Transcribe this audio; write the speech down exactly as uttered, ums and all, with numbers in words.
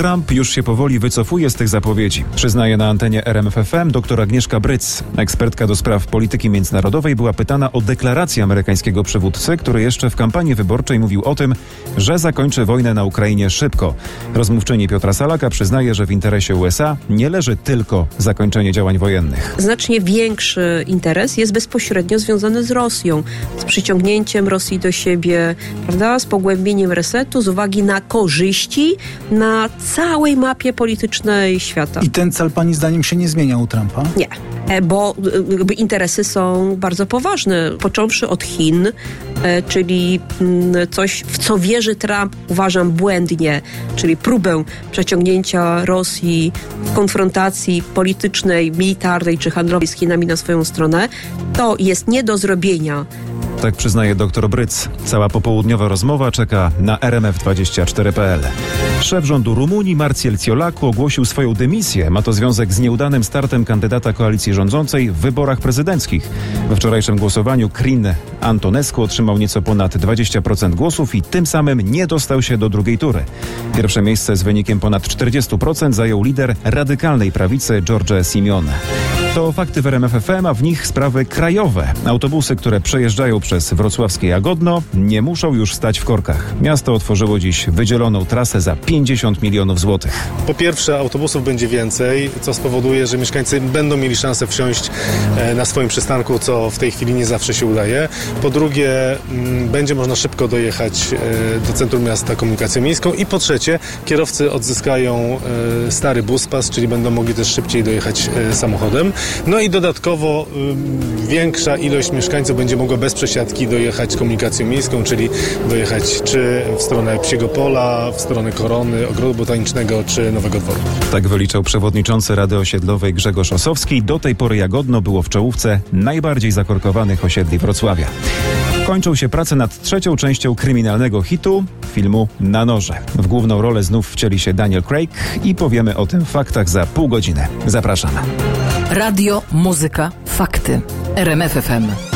Trump już się powoli wycofuje z tych zapowiedzi. Przyznaje na antenie R M F F M dr Agnieszka Bryc. Ekspertka do spraw polityki międzynarodowej była pytana o deklarację amerykańskiego przywódcy, który jeszcze w kampanii wyborczej mówił o tym, że zakończy wojnę na Ukrainie szybko. Rozmówczyni Piotra Salaka przyznaje, że w interesie U S A nie leży tylko zakończenie działań wojennych. Znacznie większy interes jest bezpośrednio związany z Rosją, z przyciągnięciem Rosji do siebie, prawda, z pogłębieniem resetu, z uwagi na korzyści na całej mapie politycznej świata. I ten cel pani zdaniem się nie zmienia u Trumpa? Nie, bo jakby interesy są bardzo poważne, począwszy od Chin, czyli coś, w co wierzy Trump, uważam błędnie, czyli próbę przeciągnięcia Rosji w konfrontacji politycznej, militarnej czy handlowej z Chinami na swoją stronę. To jest nie do zrobienia. Tak przyznaje dr Bryc. Cała popołudniowa rozmowa czeka na R M F dwadzieścia cztery kropka p l. Szef rządu Rumunii Marcel Ciolacu ogłosił swoją dymisję. Ma to związek z nieudanym startem kandydata koalicji rządzącej w wyborach prezydenckich. We wczorajszym głosowaniu Crin Antonescu otrzymał nieco ponad dwadzieścia procent głosów i tym samym nie dostał się do drugiej tury. Pierwsze miejsce z wynikiem ponad czterdzieści procent zajął lider radykalnej prawicy Giorgia Simeone. To fakty w R M F F M, a w nich sprawy krajowe. Autobusy, które przejeżdżają przez wrocławskie Jagodno, nie muszą już stać w korkach. Miasto otworzyło dziś wydzieloną trasę za pięćdziesiąt milionów złotych. Po pierwsze, autobusów będzie więcej, co spowoduje, że mieszkańcy będą mieli szansę wsiąść na swoim przystanku, co w tej chwili nie zawsze się udaje. Po drugie, m, będzie można szybko dojechać do centrum miasta komunikacją miejską. I po trzecie, kierowcy odzyskają e, stary buspas, czyli będą mogli też szybciej dojechać e, samochodem. No i dodatkowo y, większa ilość mieszkańców będzie mogła bez przesiadki dojechać komunikacją miejską, czyli dojechać czy w stronę Psiego Pola, w stronę Korony, Ogrodu Botanicznego czy Nowego Dworu. Tak wyliczał przewodniczący Rady Osiedlowej Grzegorz Osowski. Do tej pory Jagodno było w czołówce najbardziej zakorkowanych osiedli Wrocławia. Kończą się prace nad trzecią częścią kryminalnego hitu, filmu Na noże. W główną rolę znów wcieli się Daniel Craig i powiemy o tym w faktach za pół godziny. Zapraszamy. Radio, muzyka, fakty. R M F F M.